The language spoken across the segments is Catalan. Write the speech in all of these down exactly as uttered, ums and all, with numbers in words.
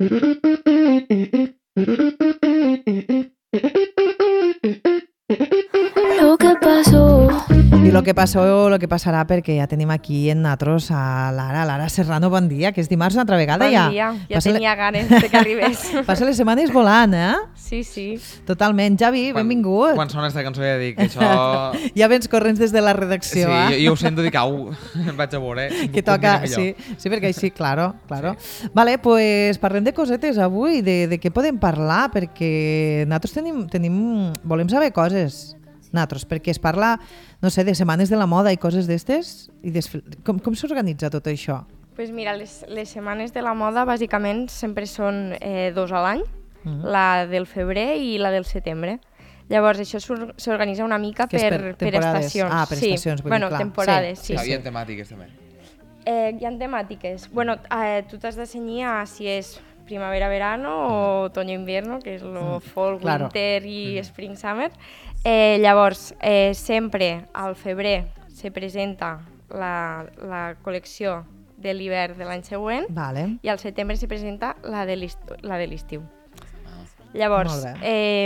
Lo que pasó. I lo que passó, lo que passarà, perquè ja tenim aquí en nosaltres a Lara. Lara Serrano, bon dia, que és dimarts una altra vegada bon ja. Bon dia, ja Passa tenia le... ganes de que arribés. Passa les setmanes volant, eh? Sí, sí. Totalment. Javi, quan, benvingut. Quan sona aquesta cançó ja dic que això... ja vens corrents des de la redacció, sí, eh? Sí, jo, jo ho sento, dic, au, em vaig a veure. Eh? Que toca, sí, sí, perquè així, claro, claro. Sí. Vale, pues parlem de cosetes avui, de, de què podem parlar, perquè nosaltres tenim, tenim, volem saber coses. Nosaltres, perquè es parla, no sé, de setmanes de la moda i coses d'estes. I desfil... Com, com s'organitza tot això? Pues mira, les, les setmanes de la moda bàsicament sempre són eh, dos a l'any, mm-hmm. la del febrer i la del setembre. Llavors això s'organitza una mica per, per, per estacions. Ah, per sí. estacions, vull bueno, dir, clar. temporades, sí. sí, sí. Hi ha temàtiques també. Eh, hi ha temàtiques. Bueno, eh, tu t'has de cenyir a si és primavera-verano o otoño-invierno, que és lo mm, fall, claro. winter i mm. spring-summer. Eh, llavors, eh, sempre al febrer se presenta la, la col·lecció de l'hivern de l'any següent, vale. I al setembre se presenta la de l'estiu. Llavors, eh,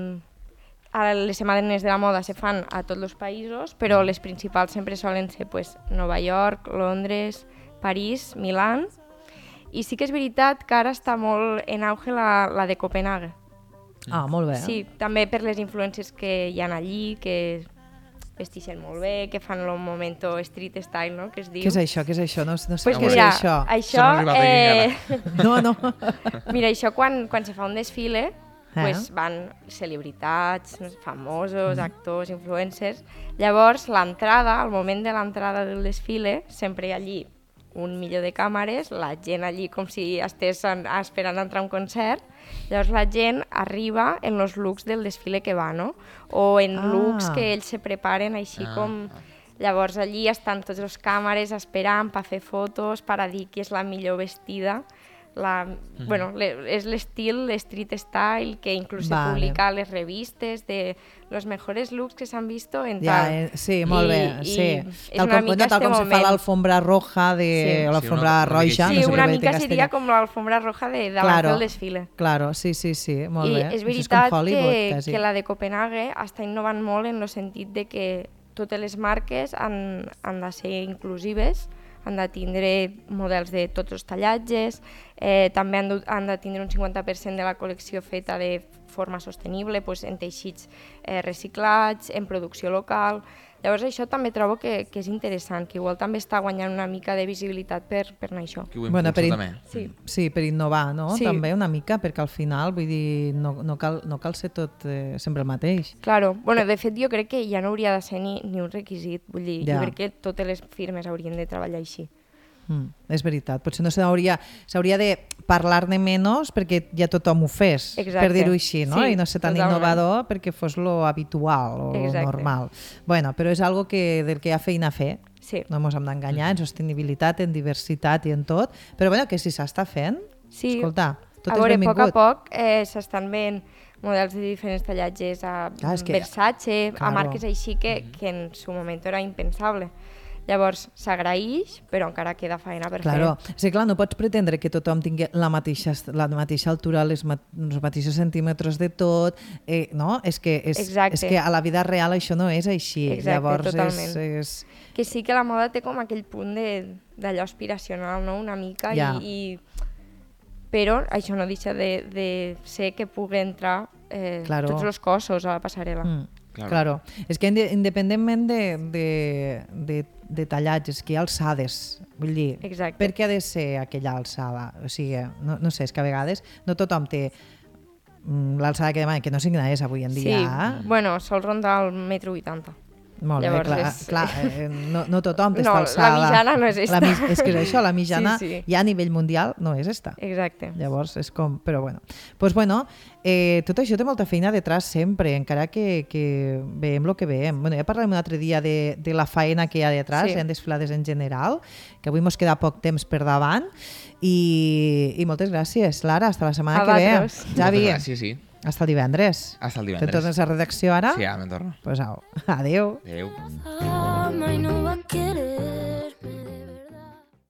les setmanes de la moda se fan a tots els països, però les principals sempre solen ser pues, Nova York, Londres, París, Milà, i sí que és veritat que ara està molt en auge la, la de Copenhague. Ah, molt bé. Sí, també per les influències que hi ha allí, que vestixen molt bé, que fan el momento street style, no?, que es diu. Què és això? Què és això? No, no sé pues què mira, és això. Això, no eh... no, no. Mira, això quan, quan se fa un desfile, eh? pues van celebritats, famosos, mm. actors, influencers. Llavors, l'entrada, al moment de l'entrada del desfile, sempre hi ha allí un milió de càmeres, la gent allí com si estigués esperant entrar a un concert. Llavors la gent arriba en els looks del desfile que va, no? O en ah. looks que ells se preparen així ah. com... Llavors allí estan tots els càmeres esperant per fer fotos, per a dir qui és la millor vestida. La, mm. bueno, le, és l'estil street style que inclús vale. Se publica a les revistes de los mejores looks que s'han visto en ja, tal. Eh, sí, molt bé, I, sí. I tal com, no, tal com se fa l'alfombra roja de sí. l'alfombra sí, roja. Sí, no sé una mica seria com l'alfombra roja de davant claro, del desfile. Claro, sí, sí, sí, molt I bé. és veritat és que, que la de Copenhague està innovant molt en el sentit de que totes les marques han, han de ser inclusives, han de tindre models de tots els tallatges, eh, també han de, han de tindre un cinquanta per cent de la col·lecció feta de forma sostenible, pues, en teixits eh, reciclats, en producció local. Llavors això també trobo que, que és interessant, que igual també està guanyant una mica de visibilitat per, per anar això. Que ho bueno, per in... també. Sí. sí, per innovar, no? Sí. També una mica, perquè al final, vull dir, no, no, cal, no cal ser tot eh, sempre el mateix. Claro, bueno, de fet jo crec que ja no hauria de ser ni, ni un requisit, vull dir, ja. jo crec que totes les firmes haurien de treballar així. Mm, és veritat, potser no s'hauria s'hauria de parlar-ne menys perquè ja tothom ho fes, exacte. Per dir-ho així, no? Sí, i no ser tan totalment. Innovador perquè fos lo habitual o exacte. Normal. Bueno, però és algo que, del que hi ha feina a fer, sí. No ens hem d'enganyar, en sostenibilitat, en diversitat i en tot, però bueno, que si s'està fent, sí. Escolta, tot a és veure, benvingut. a poc a poc eh, s'estan veient models de diferents tallatges a ah, que, Versace, claro. A marques així que, que en su moment era impensable. Llavors s'agraeix, però encara queda feina per claro. fer. Sí, clar, no pots pretendre que tothom tingui la mateixa, la mateixa altura, les ma els mateixos centímetres de tot, eh, no? És que, és, és que a la vida real això no és així. Exacte, llavors totalment. És, és... Que sí que la moda té com aquell punt d'allò aspiracional, no?, una mica, ja. i, i... però això no deixa de, de ser que pugui entrar eh, claro. Tots els cossos a la passarel·la. Mm. Claro. claro. És que independentment de, de, de, de tallatges, que hi ha alçades, vull dir, exacte. Per què ha de ser aquella alçada? O sigui, no, no sé, és que a vegades no tothom té l'alçada que demana, que no sigui és avui en dia. Sí, bueno, sol rondar el metro vuitanta. Molt Llavors bé, clar, és... clar eh, no, no tothom té no, alçada. La mitjana no és esta. La, és que és això, la mitjana sí, sí. ja a nivell mundial no és esta. Exacte. Llavors és com... Però bueno, pues bueno eh, tot això té molta feina detrás sempre, encara que, que veiem el que veiem. Bueno, ja parlarem un altre dia de, de la feina que hi ha detrás, sí. Hi ha desfilades en general, que avui mos queda poc temps per davant. I, i moltes gràcies, Lara. Hasta la setmana a que ve. Javi. Moltes gràcies, sí. Hasta el divendres. Hasta el divendres. Te'n tornes a redacció ara? Sí, ara me'n torno. Pues au. Adéu. Adéu.